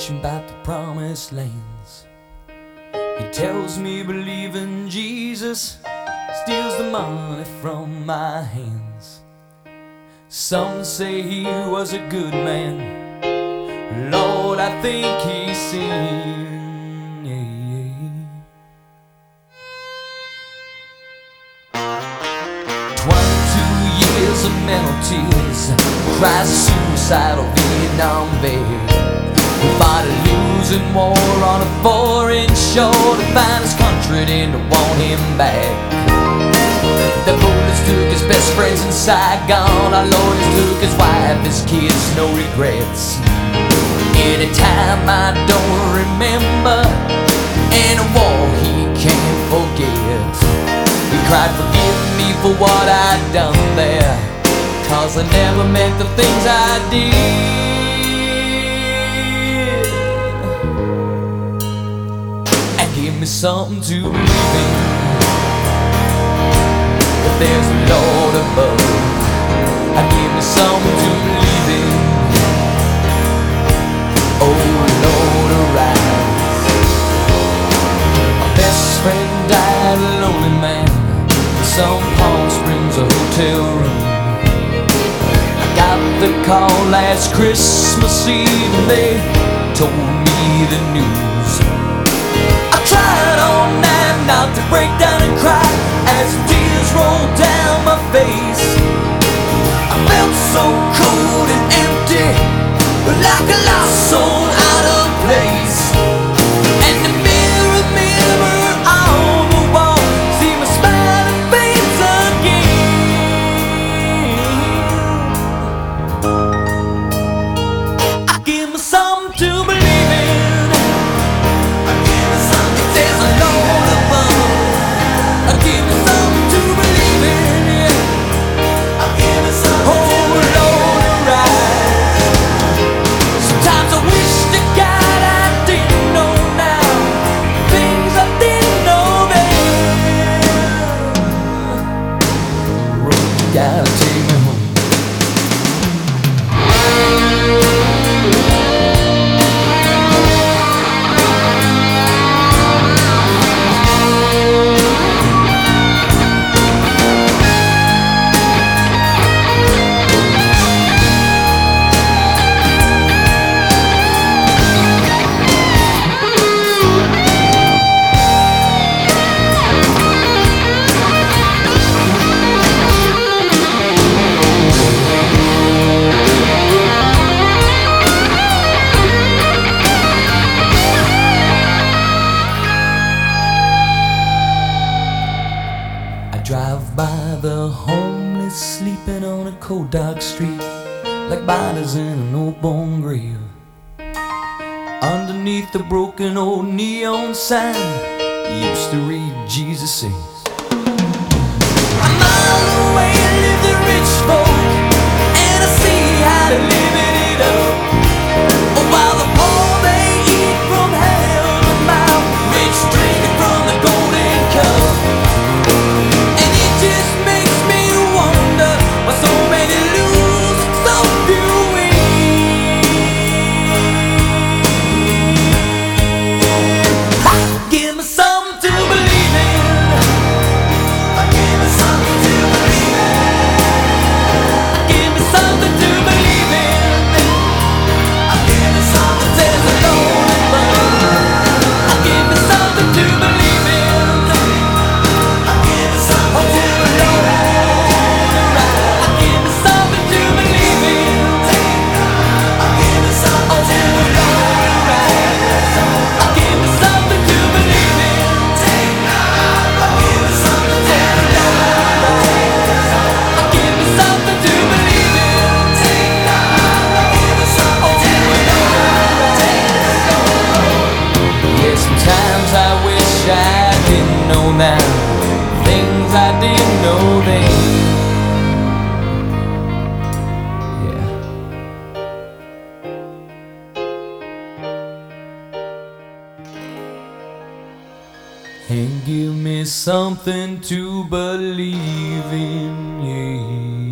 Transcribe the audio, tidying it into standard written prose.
preaching about the promised lands. He tells me believe in Jesus steals the money from my hands. Some say he was a good man, Lord, I think he sinned. 22 years of mental tears, cries of suicidal Vietnam vet. He fought a losing war on a foreign shore to find his country didn't want him back. The bullets took his best friends in Saigon, our lawyers took his wife, his kids, no regrets. Anytime I don't remember, in a war he can't forget. He cried, forgive me for what I'd done there, 'cause I never meant the things I did. And give me something to believe in, if there's a Lord above. And give me something to believe in, oh Lord, arise. My best friend died a lonely man in some Palm Springs, a hotel room. I got the call last Christmas Eve and they told me the news. I tried all night not to break down and cry as tears rolled down my face. I felt so cold and empty, like a lost soul out of place. And the mirror on the wall, see my smiling face again. I give me something to believe in, I give me something, there's a Lord above. I give me something to believe in, yeah. I give me something, oh Lord, arise. Sometimes I wish to God I didn't know now, things I didn't know then. Road, you gotta take me home. Drive by the homeless sleeping on a cold dark street, like bodies in an old bone grave. Underneath the broken old neon sign, used to read Jesus says. A mile away live the rich folk, and I see how they're living it up. While the poor they eat from hand to mouth, rich drinking from the golden cup. Now, things I didn't know then. Yeah. And give me something to believe in, yeah.